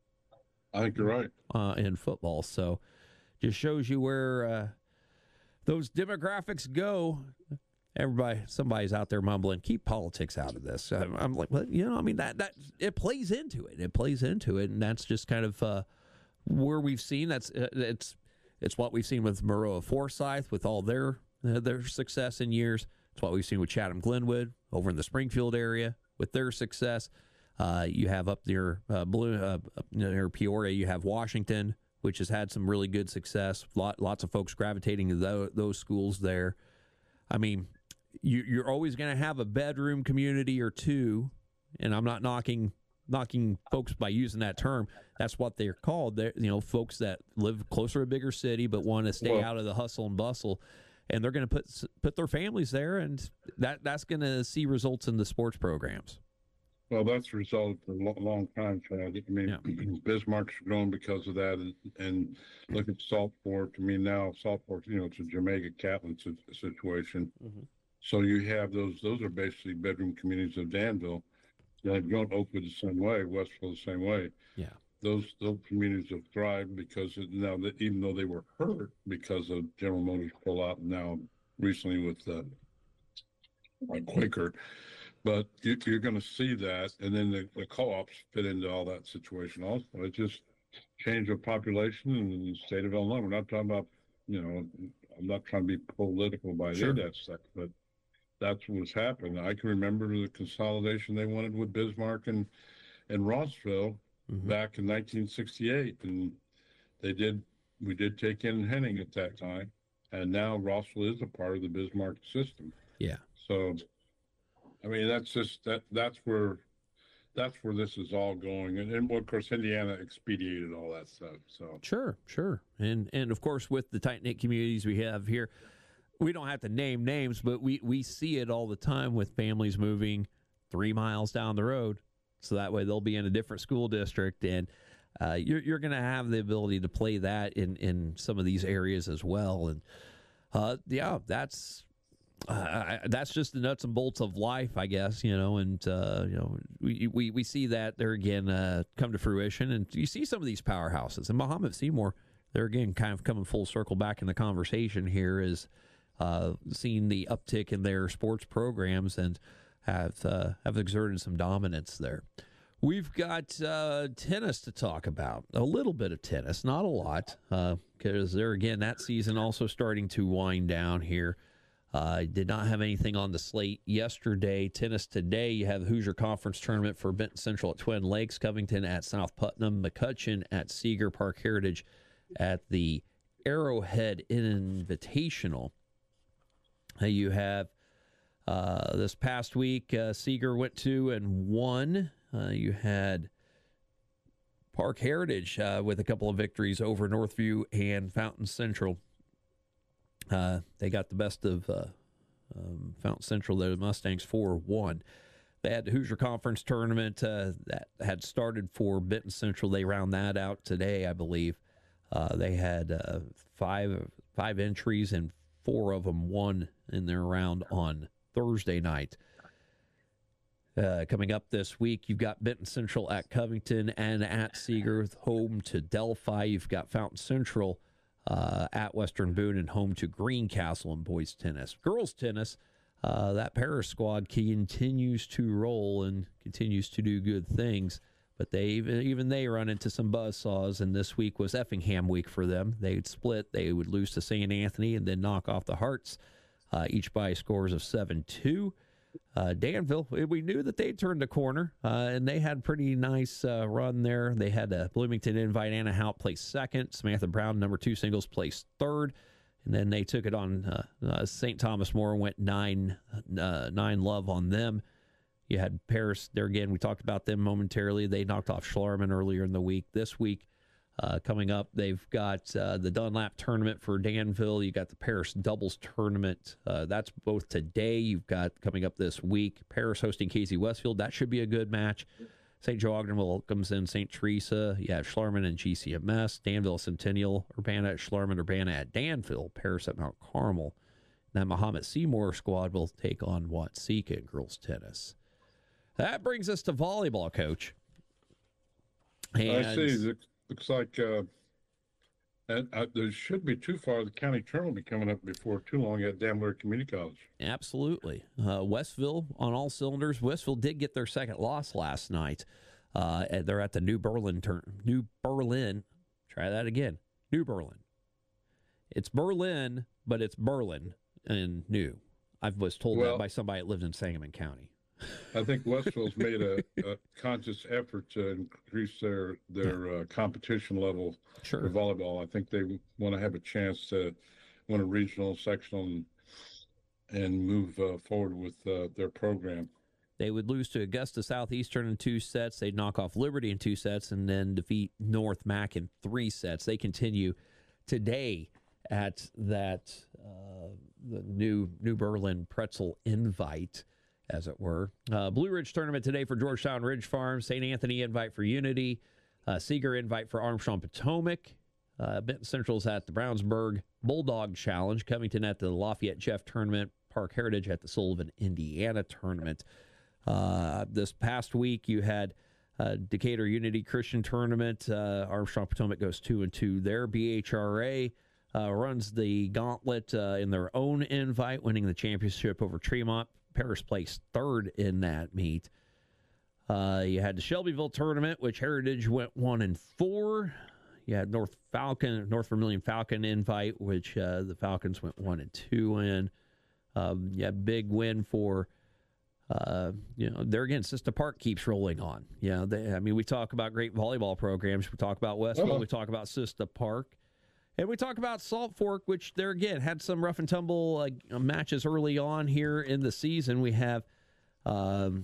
I think you're right. Uh, in football, so just shows you where uh, those demographics go. Everybody, somebody's out there mumbling, keep politics out of this. I'm, I'm like, well, you know, I mean, that, that it plays into it. It plays into it, and that's just kind of uh, where we've seen. That's uh, it's it's what we've seen with Maroa Forsyth with all their uh, their success in years. It's what we've seen with Chatham Glenwood over in the Springfield area with their success. Uh, you have up near uh, Blue, uh, up near Peoria, you have Washington, which has had some really good success. Lot, lots of folks gravitating to those, those schools there. I mean, you, you're always going to have a bedroom community or two, and I'm not knocking knocking folks by using that term. That's what they're called. They're, you know, folks that live closer to a bigger city but want to stay Well, out of the hustle and bustle, and they're going to put put their families there, and that that's going to see results in the sports programs. Well, that's resulted for a lo- long time, Chad. I mean, yeah. Bismarck's grown because of that, and, and look at Salt Fork. I mean, now Salt Fork, you know, it's a Jamaica-Catlin situation. Mm-hmm. So you have those; those are basically bedroom communities of Danville. You have grown Oakwood the same way, Westville the same way. Yeah, those those communities have thrived because it, now that even though they were hurt because of General Motors pullout, now recently with uh, Quaker. But you, you're going to see that, and then the, the co-ops fit into all that situation also. It just changed the population in the state of Illinois. We're not talking about, you know, I'm not trying to be political by sure. any of that stuff, but that's what was happening. I can remember the consolidation they wanted with Bismarck and, and Rossville mm-hmm. back in nineteen sixty-eight. And they did, we did take in Henning at that time, and now Rossville is a part of the Bismarck system. Yeah. So, I mean, that's just that. That's where that's where this is all going. And, and of course, Indiana expedited all that stuff. So Sure, sure. And, and of course, with the tight-knit communities we have here, we don't have to name names, but we, we see it all the time with families moving three miles down the road. So that way they'll be in a different school district, and uh, you're, you're going to have the ability to play that in, in some of these areas as well. And, uh, yeah, that's uh, that's just the nuts and bolts of life, I guess, you know, and, uh, you know, we, we, we see that there again uh, come to fruition. And you see some of these powerhouses. And Mahomet Seymour, they're again kind of coming full circle back in the conversation here, is uh, seeing the uptick in their sports programs and have uh, have exerted some dominance there. We've got uh, tennis to talk about. A little bit of tennis, not a lot, because uh, there again, that season also starting to wind down here. I uh, did not have anything on the slate yesterday. Tennis today, you have the Hoosier Conference Tournament for Benton Central at Twin Lakes, Covington at South Putnam, McCutcheon at Seeger, Park Heritage at the Arrowhead Invitational. Uh, you have Uh, this past week, uh, Seeger went two and one. Uh, you had Park Heritage uh, with a couple of victories over Northview and Fountain Central. Uh, they got the best of uh, um, Fountain Central, the Mustangs, four one. They had the Hoosier Conference Tournament uh, that had started for Benton Central. They round that out today, I believe. Uh, they had uh, five five entries, and four of them won in their round on Thursday night. Uh, coming up this week, you've got Benton Central at Covington and at Seeger, home to Delphi. You've got Fountain Central uh, at Western Boone and home to Greencastle in boys tennis. Girls tennis, uh, that Paris squad continues to roll and continues to do good things, but they even, even they run into some buzzsaws, and this week was Effingham week for them. They would split. They would lose to Saint Anthony and then knock off the Hearts, Uh, each by scores of seven two. Uh, Danville, we knew that they turned a corner, uh, and they had a pretty nice uh, run there. They had a Bloomington Invite. Anna Houtt placed second. Samantha Brown, number two singles, placed third. And then they took it on uh, uh, Saint Thomas More, went nine, uh, nine love on them. You had Paris there again. We talked about them momentarily. They knocked off Schlarman earlier in the week. This week, Uh, coming up, they've got uh, the Dunlap tournament for Danville. You got the Paris doubles tournament. Uh, that's both today. You've got coming up this week, Paris hosting Casey Westfield. That should be a good match. Saint Joe Ogden welcomes in Saint Teresa. You have Schlarman and G C M S. Danville Centennial. Urbana at Schlarman. Urbana at Danville. Paris at Mount Carmel. That Mahomet Seymour squad will take on Watseka in girls tennis. That brings us to volleyball, Coach. And I see. The- Looks like uh, and, uh, there should be too far. The county tournament will be coming up before too long at Danbury Community College. Absolutely. Uh, Westville on all cylinders. Westville did get their second loss last night. Uh, and they're at the New Berlin turn. New Berlin. Try that again. New Berlin. It's Berlin, but it's Berlin and New. I was told well, that by somebody that lived in Sangamon County. I think Westville's made a, a conscious effort to increase their their uh, competition level sure. for volleyball. I think they want to have a chance to win a regional, sectional, and, and move uh, forward with uh, their program. They would lose to Augusta Southeastern in two sets. They'd knock off Liberty in two sets and then defeat North Mac in three sets. They continue today at that uh, the new New Berlin Pretzel Invite, as it were. Uh, Blue Ridge Tournament today for Georgetown Ridge Farm. Saint Anthony Invite for Unity. Uh, Seeger Invite for Armstrong Potomac. Uh, Benton Central's at the Brownsburg Bulldog Challenge. Covington at the Lafayette Jeff Tournament. Park Heritage at the Sullivan, Indiana Tournament. Uh, this past week, you had uh, Decatur Unity Christian Tournament. Uh, Armstrong Potomac goes two and two there. B H R A uh, runs the gauntlet uh, in their own invite, winning the championship over Tremont. Paris placed third in that meet. Uh, you had the Shelbyville Tournament, which Heritage went one and four. You had North Falcon, North Vermilion Falcon Invite, which uh, the Falcons went one and two in. Um, yeah, big win for. Uh, you know, there again, Sista Park keeps rolling on. You know, they, I mean, we talk about great volleyball programs. We talk about Westville. Uh-huh. We talk about Sista Park. And we talk about Salt Fork, which there again had some rough and tumble uh, matches early on here in the season. We have um,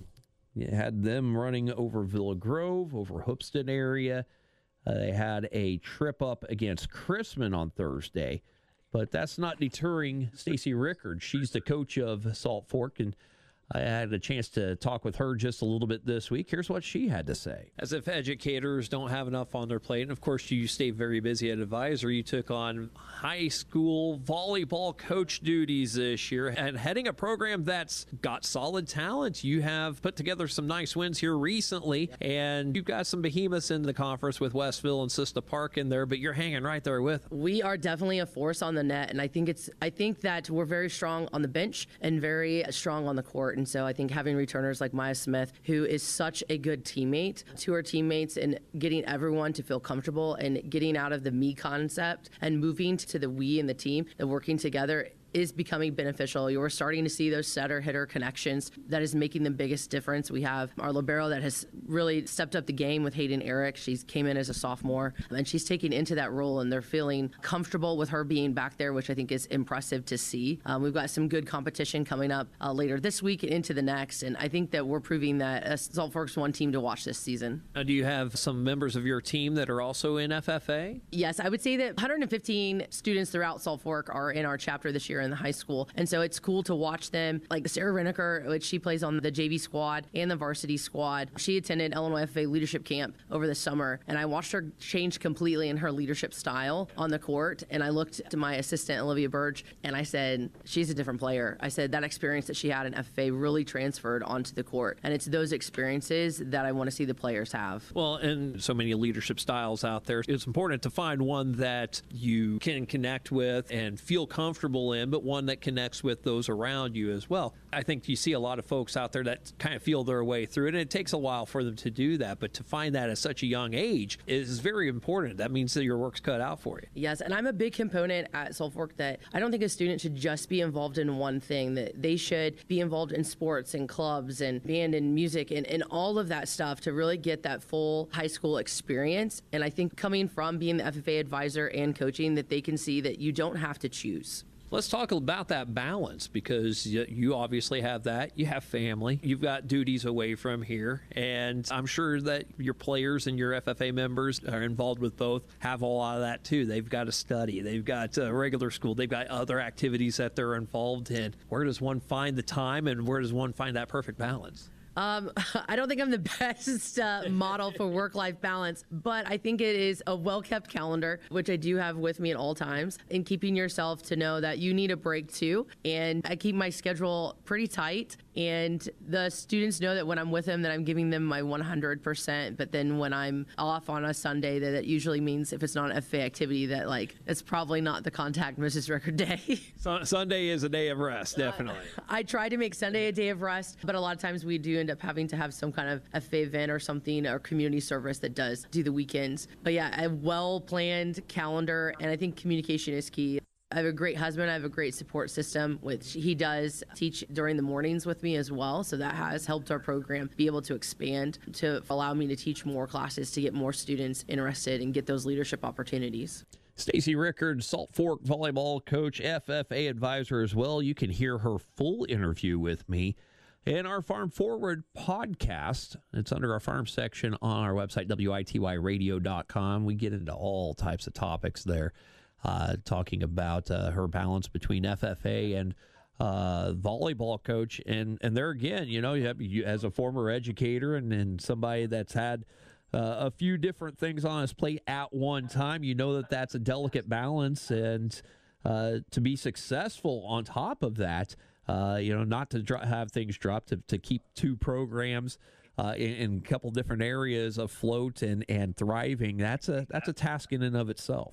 You had them running over Villa Grove, over Hoopston area. Uh, they had a trip up against Chrisman on Thursday, but that's not deterring Stacy Rickard. She's the coach of Salt Fork, and I had a chance to talk with her just a little bit this week. Here's what she had to say. As if educators don't have enough on their plate, and of course you stay very busy at Advisor, you took on high school volleyball coach duties this year and heading a program that's got solid talent. You have put together some nice wins here recently, and you've got some behemoths in the conference with Westville and Sista Park in there, but you're hanging right there with them. We are definitely a force on the net, and I think it's I think that we're very strong on the bench and very strong on the court. And so I think having returners like Maya Smith, who is such a good teammate to her teammates, and getting everyone to feel comfortable and getting out of the me concept and moving to the we and the team and working together is becoming beneficial. You're starting to see those setter-hitter connections. That is making the biggest difference. We have our libero that has really stepped up the game with Hayden Eric. She's came in as a sophomore, and she's taking into that role, and they're feeling comfortable with her being back there, which I think is impressive to see. Um, we've got some good competition coming up uh, later this week and into the next, and I think that we're proving that uh, Salt Fork's one team to watch this season. Uh, do you have some members of your team that are also in F F A? Yes, I would say that one hundred fifteen students throughout Salt Fork are in our chapter this year in the high school. And so it's cool to watch them. Like Sarah Reneker, which she plays on the J V squad and the varsity squad. She attended Illinois F F A leadership camp over the summer, and I watched her change completely in her leadership style on the court. And I looked to my assistant, Olivia Burge, and I said, she's a different player. I said that experience that she had in F F A really transferred onto the court. And it's those experiences that I want to see the players have. Well, and so many leadership styles out there. It's important to find one that you can connect with and feel comfortable in, but one that connects with those around you as well. I think you see a lot of folks out there that kind of feel their way through it, and it takes a while for them to do that, but to find that at such a young age is very important. That means that your work's cut out for you. Yes, and I'm a big component at Salt Fork that I don't think a student should just be involved in one thing, that they should be involved in sports and clubs and band and music and, and all of that stuff to really get that full high school experience. And I think coming from being the F F A advisor and coaching, that they can see that you don't have to choose. Let's talk about that balance, because you obviously have that. You have family. You've got duties away from here. And I'm sure that your players and your F F A members are involved with both, have a lot of that too. They've got to study. They've got uh, regular school. They've got other activities that they're involved in. Where does one find the time, and where does one find that perfect balance? Um, I don't think I'm the best uh, model for work-life balance, but I think it is a well-kept calendar, which I do have with me at all times, and keeping yourself to know that you need a break too. And I keep my schedule pretty tight, and the students know that when I'm with them that I'm giving them my one hundred percent, but then when I'm off on a Sunday, that it usually means if it's not an F A activity that like it's probably not the contact Missus Record day. So, Sunday is a day of rest, definitely. Uh, I try to make Sunday a day of rest, but a lot of times we do end up having to have some kind of F A event or something, or community service that does do the weekends. But yeah, a well-planned calendar, and I think communication is key. I have a great husband. I have a great support system, which he does teach during the mornings with me as well. So that has helped our program be able to expand, to allow me to teach more classes, to get more students interested and get those leadership opportunities. Stacy Rickard, Salt Fork volleyball coach, F F A advisor as well. You can hear her full interview with me in our Farm Forward podcast. It's under our farm section on our website, W I T Y radio dot com. We get into all types of topics there, uh, talking about uh, her balance between F F A and uh, volleyball coach. And, and there again, you know, you have, you, as a former educator and, and somebody that's had uh, a few different things on his plate at one time, you know that that's a delicate balance. And uh, to be successful on top of that, Uh, you know, not to dro- have things drop, to, to keep two programs uh, in, in a couple different areas afloat and, and thriving. That's a that's a task in and of itself.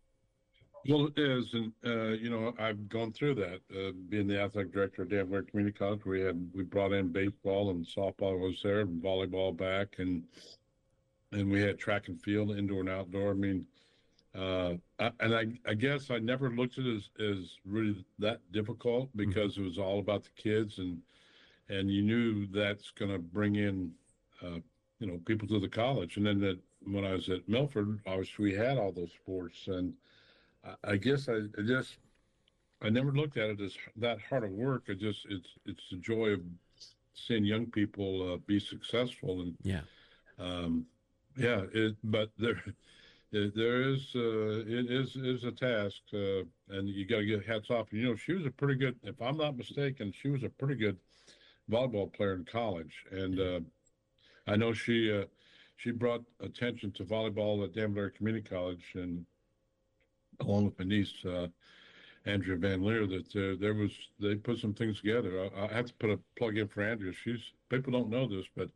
Well, it is, and uh, you know, I've gone through that. Uh, being the athletic director at Danbury Community College, we had we brought in baseball and softball was there, and volleyball back, and and we had track and field, indoor and outdoor. I mean. Uh, I, and I, I guess I never looked at it as, as really that difficult, because mm-hmm. it was all about the kids, and and you knew that's going to bring in, uh, you know, people to the college. And then that when I was at Milford, obviously we had all those sports, and I, I guess I, I just I never looked at it as that hard of work. I just it's it's the joy of seeing young people uh, be successful. And yeah, um, yeah. It, but there, there is uh, it is is a task, uh, and you got to get hats off. And, you know, she was a pretty good, if I'm not mistaken, she was a pretty good volleyball player in college, and uh, I know she uh, she brought attention to volleyball at Danbury Community College, and along with my niece uh, Andrea Van Leer, that uh, there was they put some things together. I, I have to put a plug in for Andrea. She's people don't know this, but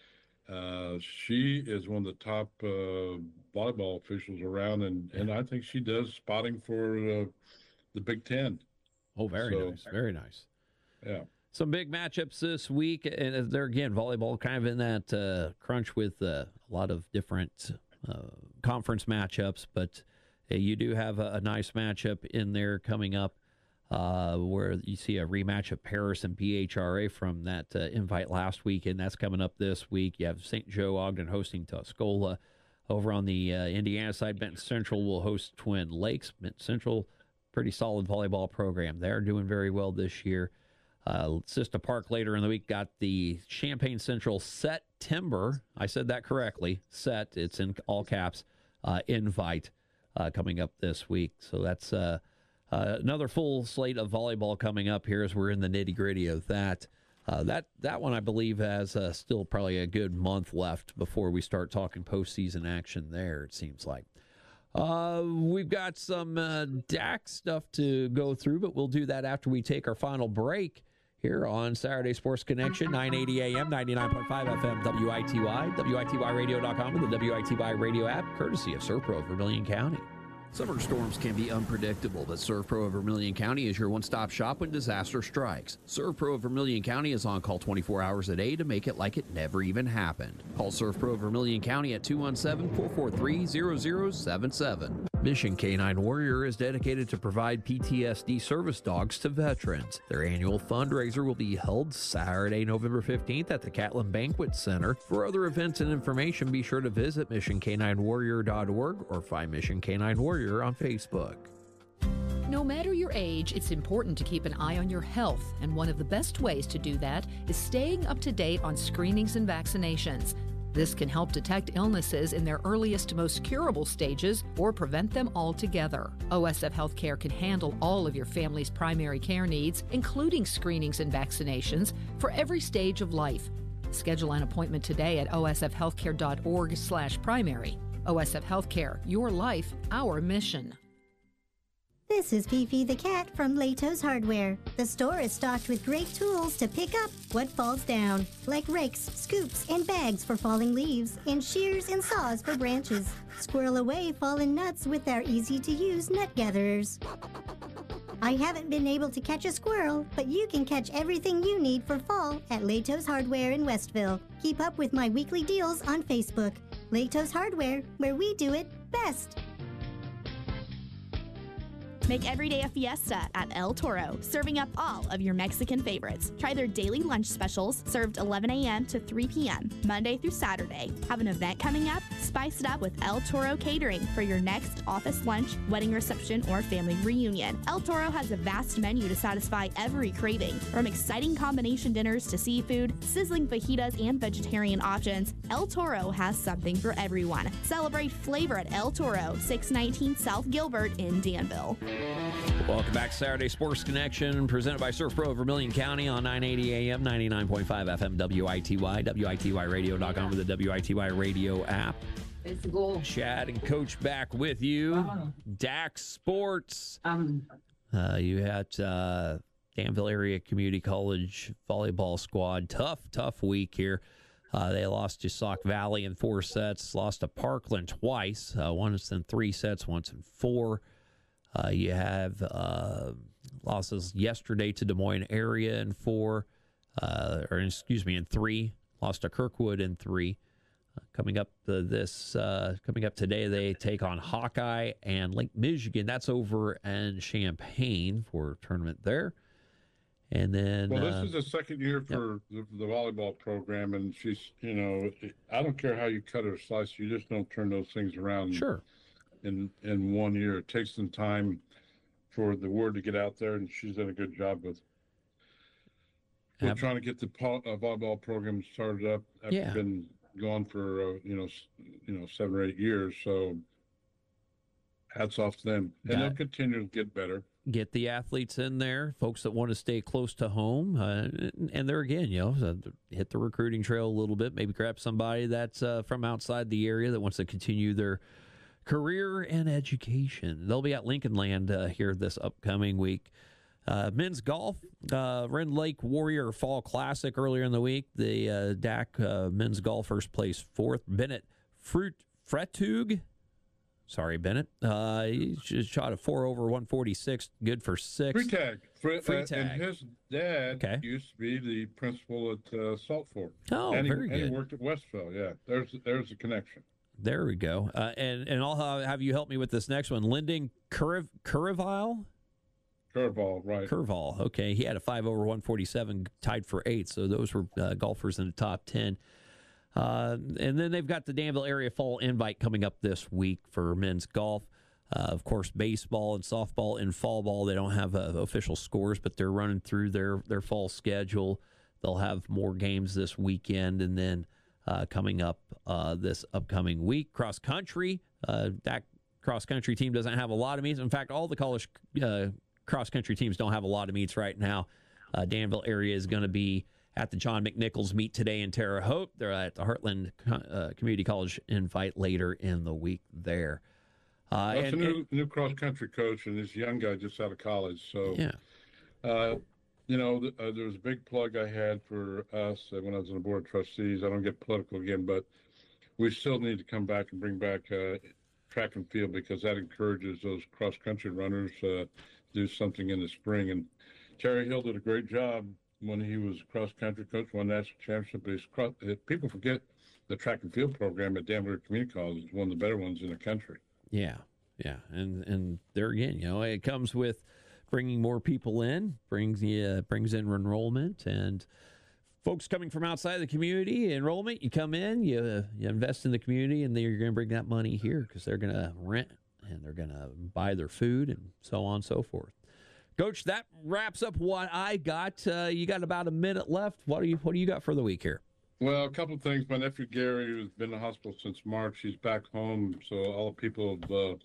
uh, she is one of the top uh, volleyball officials around, and, and I think she does spotting for uh, the Big Ten. Oh, very So, nice, very nice. Yeah. Some big matchups this week, and there again, volleyball kind of in that uh, crunch with uh, a lot of different uh, conference matchups, but uh, you do have a, a nice matchup in there coming up uh, where you see a rematch of Paris and B H R A from that uh, invite last week, and that's coming up this week. You have Saint Joe Ogden hosting Tuscola. Over on the uh, Indiana side, Benton Central will host Twin Lakes. Benton Central, pretty solid volleyball program. They're doing very well this year. Uh, Sista Park later in the week got the Champaign Central Set Timber. I said that correctly. Set, it's in all caps, uh, invite uh, coming up this week. So that's uh, uh, another full slate of volleyball coming up here as we're in the nitty-gritty of that. Uh, that that one, I believe, has uh, still probably a good month left before we start talking postseason action there, it seems like. Uh, we've got some uh, D A C stuff to go through, but we'll do that after we take our final break here on Saturday Sports Connection, nine eighty A M, ninety-nine point five F M, W I T Y, W I T Y radio dot com, and the W I T Y radio app, courtesy of Servpro Vermilion County. Summer storms can be unpredictable, but Servpro of Vermilion County is your one-stop shop when disaster strikes. Servpro of Vermilion County is on call twenty-four hours a day to make it like it never even happened. Call Servpro of Vermilion County at two one seven, four four three, zero zero seven seven. Mission Canine Warrior is dedicated to provide P T S D service dogs to veterans. Their annual fundraiser will be held Saturday, November fifteenth at the Catlin Banquet Center. For other events and information, be sure to visit mission canine warrior dot org or find Mission Canine Warrior on Facebook. No matter your age, it's important to keep an eye on your health, and one of the best ways to do that is staying up to date on screenings and vaccinations. This can help detect illnesses in their earliest, most curable stages or prevent them altogether. O S F Healthcare can handle all of your family's primary care needs, including screenings and vaccinations, for every stage of life. Schedule an appointment today at o s f healthcare dot org slash primary. O S F Healthcare, your life, our mission. This is Fifi the cat from Lato's Hardware. The store is stocked with great tools to pick up what falls down, like rakes, scoops, and bags for falling leaves, and shears and saws for branches. Squirrel away fallen nuts with our easy-to-use nut gatherers. I haven't been able to catch a squirrel, but you can catch everything you need for fall at Lato's Hardware in Westville. Keep up with my weekly deals on Facebook. Lato's Hardware, where we do it best. Make every day a fiesta at El Toro, serving up all of your Mexican favorites. Try their daily lunch specials, served eleven a m to three p m, Monday through Saturday. Have an event coming up? Spice it up with El Toro Catering for your next office lunch, wedding reception, or family reunion. El Toro has a vast menu to satisfy every craving. From exciting combination dinners to seafood, sizzling fajitas, and vegetarian options, El Toro has something for everyone. Celebrate flavor at El Toro, six nineteen South Gilbert in Danville. Welcome back to Saturday Sports Connection, presented by Servpro of Vermilion County on nine eighty A M, ninety-nine point five F M, W I T Y, W I T Y radio dot com with the W I T Y radio app. It's the goal. Chad and Coach back with you. D A C Sports. Um, uh, you had uh, Danville Area Community College volleyball squad. Tough, tough week here. Uh, they lost to Sauk Valley in four sets, lost to Parkland twice, uh, once in three sets, once in four. Uh, you have uh, losses yesterday to Des Moines area in four, uh, or excuse me, in three. Lost to Kirkwood in three. Uh, coming up uh, this, uh, coming up today, they take on Hawkeye and Lake Michigan. That's over in Champaign for a tournament there. And then, well, this uh, is the second year for yep. the, the volleyball program, and she's, you know, I don't care how you cut or slice, you just don't turn those things around. Sure. In in one year, it takes some time for the word to get out there, and she's done a good job with we're Ab- trying to get the po- uh, volleyball program started up. I've Yeah. been gone for uh, you know s- you know seven or eight years, so hats off to them, and Got they'll it. continue to get better. Get the athletes in there, folks that want to stay close to home, uh, and there again, you know, so hit the recruiting trail a little bit. Maybe grab somebody that's uh, from outside the area that wants to continue their career and education. They'll be at Lincoln Land uh, here this upcoming week. Uh, men's golf, uh, Rend Lake Warrior Fall Classic earlier in the week. The uh, D A C uh, men's golfers placed fourth. Bennett Fruit Fretug. Sorry, Bennett. Uh, he just shot a four over one forty-six, good for six. Free tag. Free, Free uh, tag. And his dad Okay. used to be the principal at uh, Salt Fork. Oh, and he, very and good. he worked at Westville. Yeah, there's there's a connection. There we go. Uh, and and I'll have, have you help me with this next one. Lyndon Curv, Curvile? Curveball, right. Curveball. Okay. He had a five over one forty-seven, tied for eighth. So those were uh, golfers in the top ten. Uh, and then they've got the Danville Area Fall Invite coming up this week for men's golf. Uh, of course, baseball and softball and fall ball, they don't have uh, official scores, but they're running through their, their fall schedule. They'll have more games this weekend. And then uh, coming up uh, this upcoming week, cross country. Uh, that cross country team doesn't have a lot of meets. In fact, all the college uh, cross country teams don't have a lot of meets right now. Uh, Danville area is going to be at the John McNichols meet today in Terre Haute. They're at the Heartland uh, Community College Invite later in the week there. Uh, That's and, a new and- new cross country coach, and this young guy just out of college. So yeah. Uh, you know, th- uh, there was a big plug I had for us uh, when I was on the board of trustees. I don't get political again, but we still need to come back and bring back uh, track and field, because that encourages those cross country runners uh, to do something in the spring. And Terry Hill did a great job when he was cross country coach, won national championship. He's cross, uh, people forget the track and field program at Danville Community College is one of the better ones in the country. Yeah, yeah, and and there again, you know, it comes with bringing more people in, brings uh, brings in enrollment, and folks coming from outside the community. Enrollment, you come in, you you invest in the community, and then you're going to bring that money here because they're going to rent and they're going to buy their food and so on and so forth. Coach, that wraps up what I got. Uh, you got about a minute left. What do you what do you got for the week here? Well, a couple of things. My nephew Gary, who's been in the hospital since March, he's back home. So all the people have uh,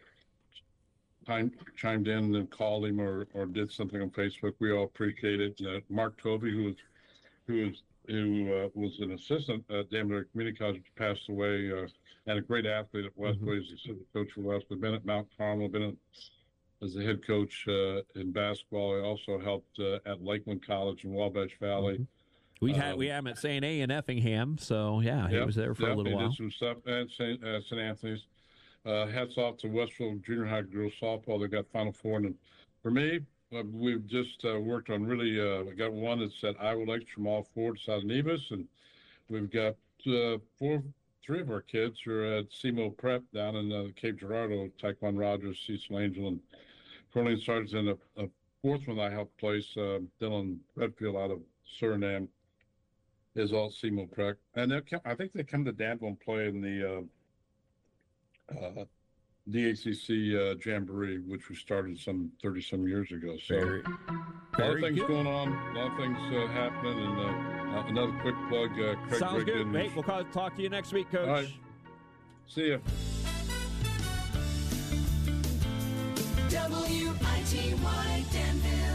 chimed, chimed in and called him or, or did something on Facebook. We all appreciate it. Uh, Mark Tovey, who was who was who uh, was an assistant at Danville Community College, passed away, uh, and a great athlete at Westville. He's assistant coach for Westville. Been at Mount Carmel. Been at, as the head coach uh, in basketball. He also helped uh, at Lakeland College in Wabash Valley. Mm-hmm. We had Um, we had him at Saint A in Effingham, so yeah, he Yep, was there for yep, a little he while. did some stuff at Saint Uh, Saint Anthony's. Uh, hats off to Westville Junior High girls softball. They got Final Four, and for me, uh, we've just uh, worked on really. Uh, we got one that's at Iowa Lakes from all four to South Nevis, and we've got uh, four, three of our kids are at S E M O Prep down in uh, Cape Girardeau. Taekwon Rogers, Cecil Angel, and Corleen Sargent. And a, a fourth one I helped place, uh, Dylan Redfield out of Suriname, is all S E M O Prep, and they I think they come to Danville and play in the uh, uh, D A C C uh, Jamboree, which we started some thirty some years ago. So Very- a lot very of things good. going on, a lot of things uh, happening, and uh, uh, another quick plug. Uh, Craig Sounds good. Rigdon Hey, is- we'll call, talk to you next week, Coach. All right. See ya. W I T Y Danville.